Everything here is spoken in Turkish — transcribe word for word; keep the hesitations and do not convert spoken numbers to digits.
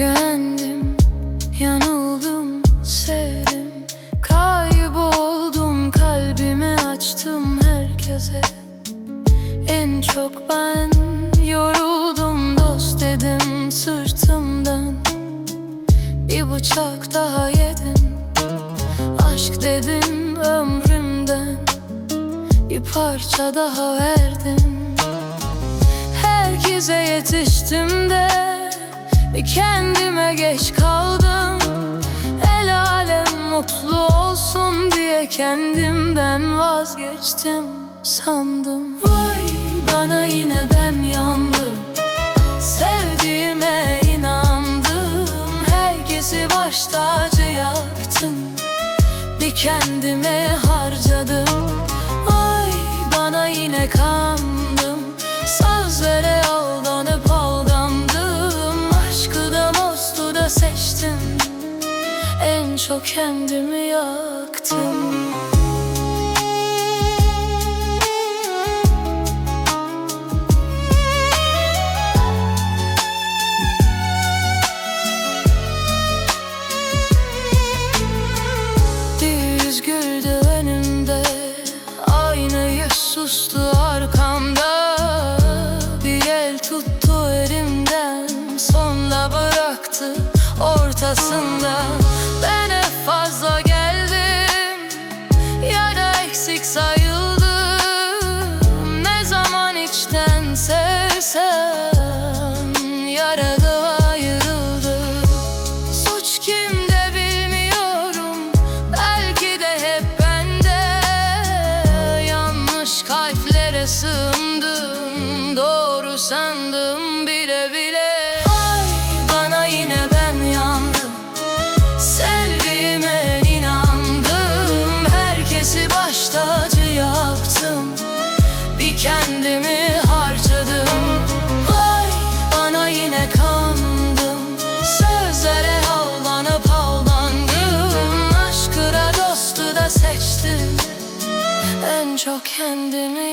Güvendim, yanıldım, sevdim, kayboldum, kalbimi açtım herkese. En çok ben yoruldum, dost dedim sırtımdan. Bir bıçak daha yedim, aşk dedim ömrümden. Bir parça daha verdim, herkese yetiştim de bir kendime geç kaldım. El alem mutlu olsun diye kendimden vazgeçtim sandım. Vay bana, yine ben yandım, sevdiğime inandım. Herkesi baş tacı yaptım, bir kendime harcadım. Ay bana, yine kandım, sözlere aldanıp aldandım. Aşkı da dostu da seçtim, en çok kendimi yaktım. Bir yüz güldü önümde, aynı yüz sustu arkamda. Bir el tuttu elimden, sonra bıraktı ortasında. Ben hep fazla geldim ya da eksik sayıldım. Ne zaman içten sevsem yaralı ayrıldı. Suç kimde bilmiyorum, belki de hep bende. Yanlış kalplere sığındım, doğru sandım bile bile. Ay bana, yine ben yandım, sevdiğime inandım. Herkesi baş tacı yaptım, bir kendimi harcadım. Ay bana, yine kandım, sözlere aldanıp aldandım. Aşkı da dostu da seçtim, en çok kendimi